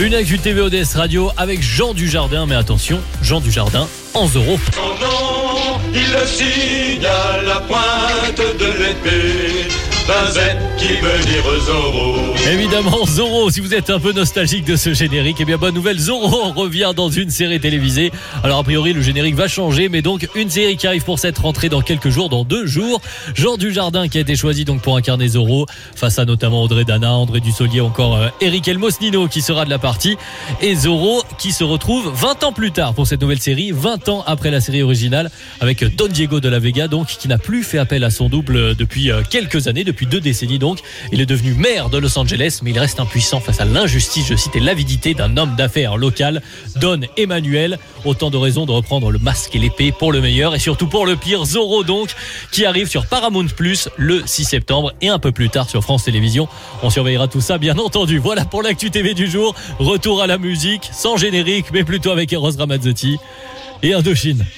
Une actu TV ODS Radio avec Jean Dujardin, mais attention, Jean Dujardin en Zorro. Son nom, il le signe à la pointe de l'épée, d'un Z qui veut dire Zorro. Évidemment, Zorro, si vous êtes un peu nostalgique de ce générique, eh bien bonne nouvelle, Zorro revient dans une série télévisée. Alors a priori, le générique va changer, mais donc une série qui arrive pour cette rentrée dans quelques jours, dans 2 jours. Jean Dujardin qui a été choisi donc pour incarner Zorro, face à notamment Audrey Dana, André Dussolier, encore Eric Elmosnino qui sera de la partie. Et Zorro qui se retrouve 20 ans plus tard pour cette nouvelle série, 20 ans après la série originale, avec Don Diego de la Vega, donc qui n'a plus fait appel à son double depuis quelques années, depuis 2 décennies donc. Il est devenu maire de Los Angeles, mais il reste impuissant face à l'injustice, je cite, et l'avidité d'un homme d'affaires local, Don Emmanuel. Autant de raisons de reprendre le masque et l'épée pour le meilleur et surtout pour le pire. Zorro donc, qui arrive sur Paramount Plus le 6 septembre et un peu plus tard sur France Télévisions. On surveillera tout ça bien entendu. Voilà pour l'actu TV du jour. Retour à la musique, sans générique, mais plutôt avec Eros Ramazzotti et Indochine.